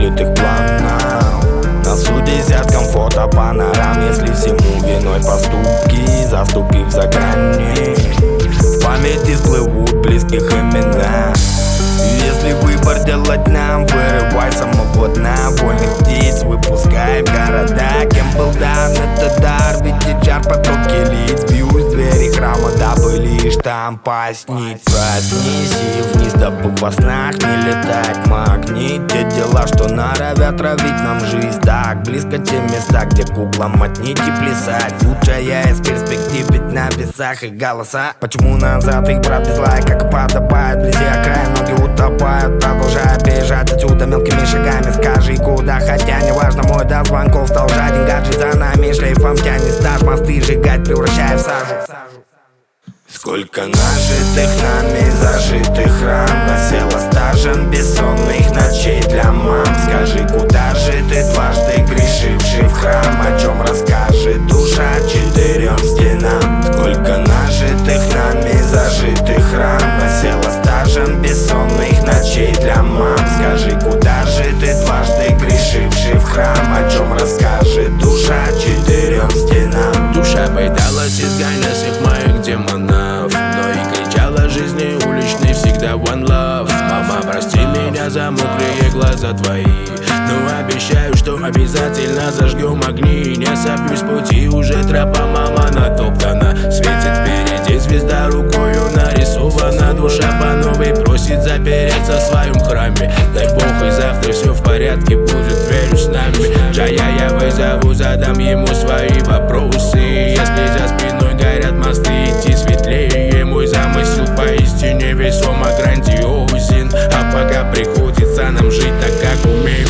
скрытых планов. На суде десяткам фото панорам, если всему виной поступки, заступив за грани. В памяти всплывут близких имена. Если выбор делать нам, вырывай самого дна. Вольных птиц выпускай в города. Кем был дан этот дар, ведь жар потоки лиц. Бьюсь в двери храма, дабы лишь там посниться. Отнеси вниз, дабы во снах не летать. Магни те дела, что норовят травить нам жизнь. Так близко те места, где куклам отнить и плясать. Лучшая из перспектив, ведь на весах их голоса. Почему назад их брат без лайка, как подобает? Вблизи окраин ноги утопают, продолжая бежать отсюда мелкими шагами. Скажи куда, хотя неважно, мой до звонков стал жаден. Гаджет за нами шлейфом тянет стаж, мосты сжигать, превращая в сажу. Сколько нажитых нами зажитых ран насело стажем бессонных ночей для мам. Скажи, куда же ты, дважды грешивший в храм? О чем расскажет душа четырем стенам? Сколько нажитых нами зажитых ран насело стажем бессонных ночей для мам. Скажи, куда же ты, дважды грешивший в храм? О чем расскажет душа четырем стенам? Душа боялась изгнать всех моих демонов, но и кричала жизни уличной всегда one love. Мама, прости меня за мокрые глаза твои, но обещаю, что обязательно зажгем огни. Не собьюсь с пути, уже тропа мама натоптана. Светит впереди звезда, рукою нарисована. Душа по новой просит запереться в своем храме. Дай Бог, и завтра все в порядке будет, верю с нами. Джая я вызову, задам ему свои вопросы. Если за спиной горят мосты, идти светлее. Мой замысел поистине весомо грандиозен, а пока приходится нам жить так, как умеем.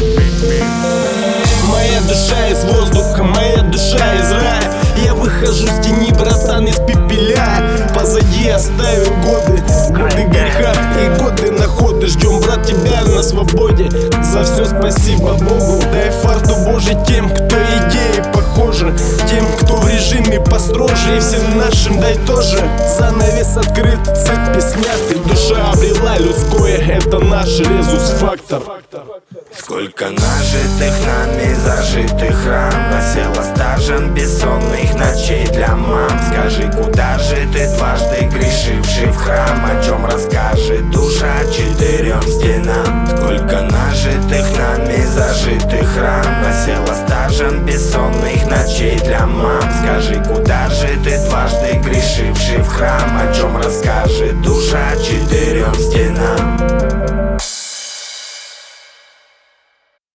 Моя душа из воздуха, моя душа из рая. Я выхожу с тени, братан, из пепеля. Позади оставим годы греха и годы находы. Ждем, брат, тебя на свободе. За все спасибо Богу. Дай фарту Божий тем, кто идеи похожи, тем, кто в режиме построже. И всем нашим дай тоже. Занавес открыт, цепи сняты. Душа обрела людское, это наш резус-фактор. Сколько нажитых нами зажитых ран насело стажем бессонных ночей для мам. Скажи, куда же ты, дважды грешивший в храм? О чем расскажет душа четырем стенам? Сколько нажитых нами зажитых ран насело стажем бессонных ночей для мам. Скажи, куда же ты, дважды грешивший в храм? О чем расскажет душа четырем стенам?